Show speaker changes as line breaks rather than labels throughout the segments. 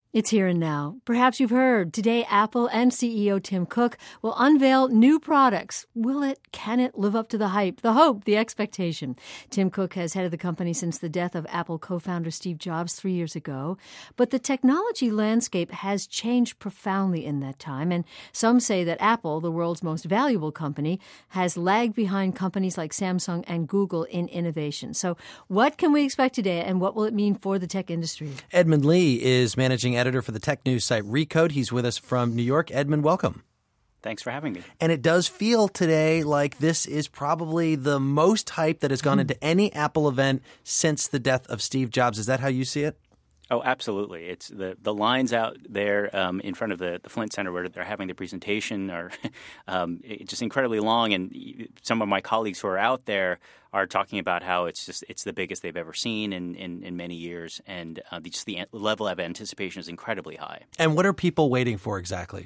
It's here and now. Perhaps you've heard. Today, Apple and CEO Tim Cook will unveil new products. Will it? Can it live up to the hype, the hope, the expectation? Tim Cook has headed the company since the death of Apple co-founder Steve Jobs 3 years ago. But the technology landscape has changed profoundly in that time. And some say that Apple, the world's most valuable company, has lagged behind companies like Samsung and Google in innovation. So what can we expect today, and what will it mean for the tech industry?
Edmund Lee is managing editor for the tech news site Recode. He's with us from New York. Edmund, welcome.
Thanks for having me.
And it does feel today like this is probably the most hype that has gone into any Apple event since the death of Steve Jobs. Is that how you see it?
Oh, absolutely. It's the lines out there in front of the Flint Center where they're having the presentation are just incredibly long. And some of my colleagues who are out there are talking about how it's the biggest they've ever seen in many years. And just the level of anticipation is incredibly high.
And what are people waiting for exactly?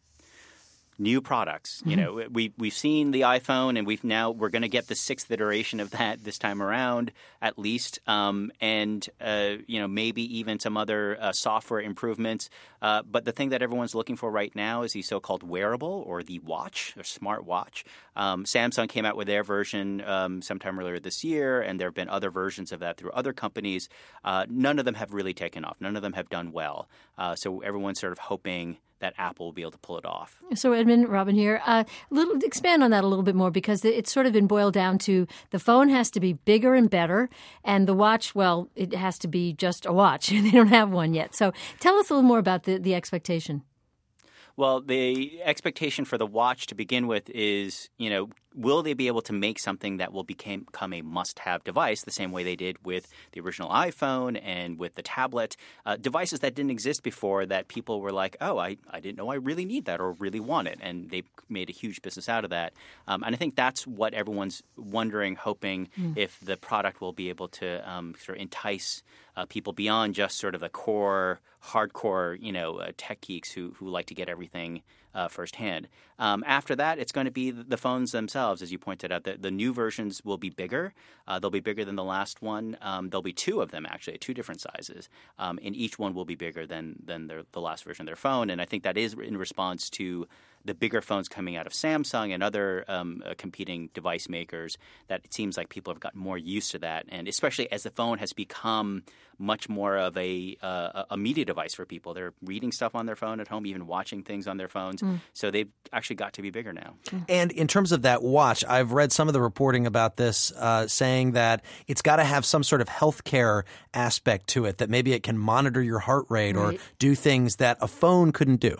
New products. You know, we've seen the iPhone, and we're going to get the sixth iteration of that this time around, at least, and maybe even some other software improvements. But the thing that everyone's looking for right now is the so-called wearable, or the watch, or smart watch. Samsung came out with their version sometime earlier this year, and there have been other versions of that through other companies. None of them have really taken off. None of them have done well. So everyone's sort of hoping that Apple will be able to pull it off.
So, Edmund, Robin here. Expand on that a little bit more, because it's sort of been boiled down to the phone has to be bigger and better, and the watch, well, it has to be just a watch. They don't have one yet. So tell us a little more about the expectation.
Well, the expectation for the watch to begin with is, will they be able to make something that will become a must-have device the same way they did with the original iPhone and with the tablet, devices that didn't exist before that people were like, oh, I didn't know I really need that or really want it. And they made a huge business out of that. And I think that's what everyone's wondering, hoping if the product will be able to sort of entice people beyond just sort of the core, hardcore, tech geeks who like to get everything firsthand. After that, it's going to be the phones themselves, as you pointed out. The new versions will be bigger. They'll be bigger than the last one. There'll be two of them, actually, two different sizes. And each one will be bigger than the last version of their phone. And I think that is in response to the bigger phones coming out of Samsung and other competing device makers, that it seems like people have gotten more used to that. And especially as the phone has become much more of a media device for people. They're reading stuff on their phone at home, even watching things on their phones. So they've actually got to be bigger now.
And in terms of that watch, I've read some of the reporting about this saying that it's got to have some sort of healthcare aspect to it, that maybe it can monitor your heart rate or do things that a phone couldn't do.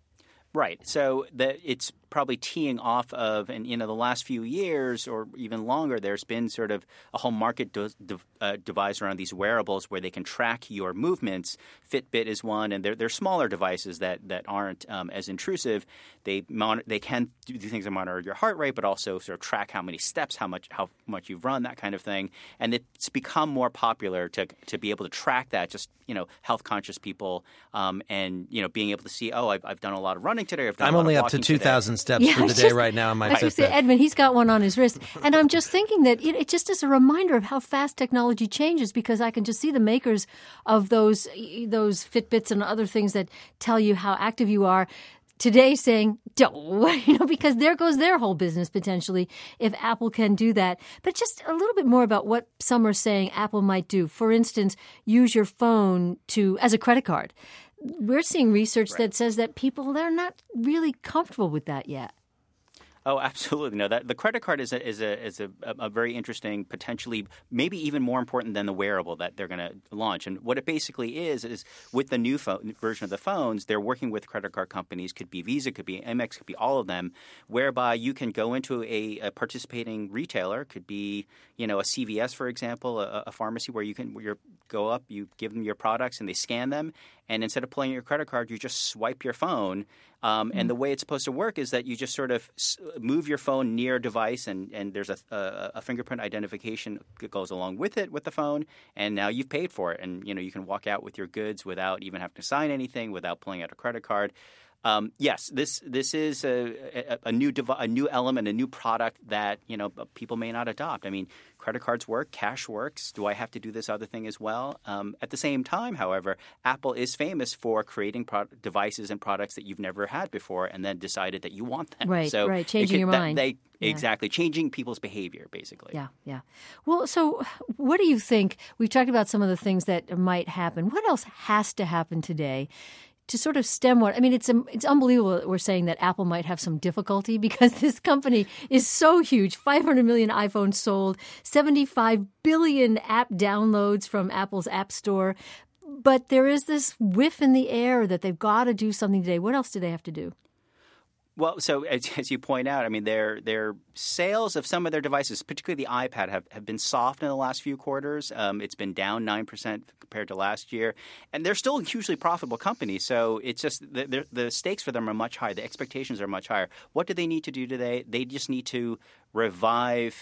Right. So it's probably teeing off of, and the last few years or even longer, there's been sort of a whole market devised around these wearables where they can track your movements. Fitbit is one, and they're smaller devices that aren't as intrusive. They can do things that monitor your heart rate, but also sort of track how many steps, how much you've run, that kind of thing. And it's become more popular to be able to track that. Just health conscious people, and being able to see, I've done a lot of running today.
I'm only up to 2,000 steps for the day right now on my Fitbit.
Edmund, he's got one on his wrist. And I'm just thinking that it just is a reminder of how fast technology changes, because I can just see the makers of those Fitbits and other things that tell you how active you are today saying, because there goes their whole business potentially if Apple can do that. But just a little bit more about what some are saying Apple might do. For instance, use your phone as a credit card. We're seeing research that says that people, they're not really comfortable with that yet.
Oh, absolutely. No, the credit card is a very interesting, potentially maybe even more important than the wearable that they're going to launch. And what it basically is with the new version of the phones, they're working with credit card companies. Could be Visa, could be Amex, could be all of them, whereby you can go into a participating retailer. Could be a CVS, for example, a pharmacy where you go up, you give them your products, and they scan them. And instead of pulling your credit card, you just swipe your phone. And the way it's supposed to work is that you just sort of move your phone near a device, and there's a fingerprint identification that goes along with it with the phone, and now you've paid for it. And you can walk out with your goods without even having to sign anything, without pulling out a credit card. Yes, this is a new element, a new product that people may not adopt. I mean, credit cards work, cash works. Do I have to do this other thing as well? At the same time, however, Apple is famous for creating devices and products that you've never had before, and then decided that you want them.
Right,
so
right, changing your mind.
Exactly, changing people's behavior, basically.
Yeah, yeah. Well, so what do you think? We've talked about some of the things that might happen. What else has to happen today to sort of stem what – I mean, it's unbelievable that we're saying that Apple might have some difficulty because this company is so huge. 500 million iPhones sold, 75 billion app downloads from Apple's App Store. But there is this whiff in the air that they've got to do something today. What else do they have to do?
Well, so as you point out, I mean, their sales of some of their devices, particularly the iPad, have been soft in the last few quarters. It's been down 9% compared to last year. And they're still a hugely profitable company. So it's just the stakes for them are much higher. The expectations are much higher. What do they need to do today? They just need to revive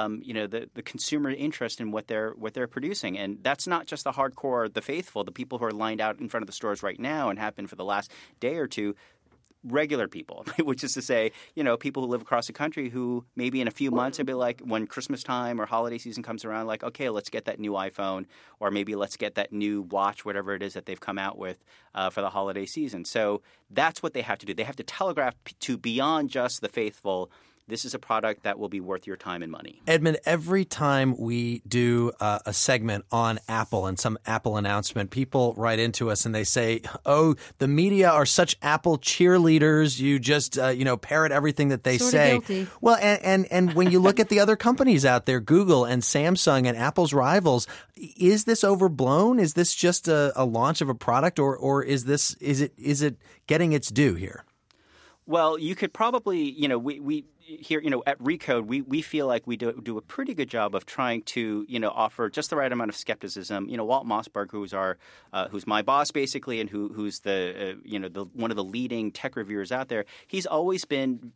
the consumer interest in what they're producing. And that's not just the hardcore, the faithful, the people who are lined out in front of the stores right now and have been for the last day or two. Regular people, which is to say, people who live across the country who maybe in a few months would be like, when Christmas time or holiday season comes around, like, okay, let's get that new iPhone, or maybe let's get that new watch, whatever it is that they've come out with for the holiday season. So that's what they have to do. They have to telegraph to beyond just the faithful, this is a product that will be worth your time and money.
Edmund, every time we do a segment on Apple and some Apple announcement, people write into us and they say, oh, the media are such Apple cheerleaders. You just, parrot everything that they
sort
say.
of guilty.
Well, and when you look at the other companies out there, Google and Samsung and Apple's rivals, is this overblown? Is this just a launch of a product, or is it getting its due here?
Well, you could probably, we here, at Recode, we feel like we do a pretty good job of trying to, offer just the right amount of skepticism. Walt Mossberg, who's my boss basically, and who's the one of the leading tech reviewers out there. He's always been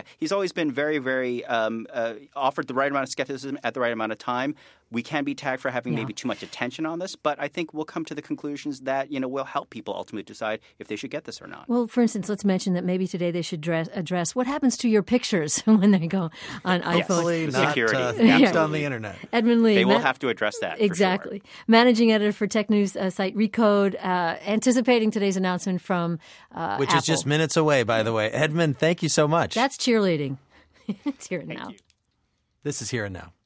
very, very offered the right amount of skepticism at the right amount of time. We can be tagged for having maybe too much attention on this, but I think we'll come to the conclusions that, will help people ultimately decide if they should get this or not.
Well, for instance, let's mention that maybe today they should address what happens to your pictures when they go on iPhone.
Security. Not on the internet.
Edmund Lee.
They will have to address that.
Exactly.
For sure.
Managing editor for tech news site Recode, anticipating today's announcement from
Which
Apple.
is just minutes away, by the way. Edmund, thank you so much.
That's cheerleading. It's here and now.
You.
This is Here and Now.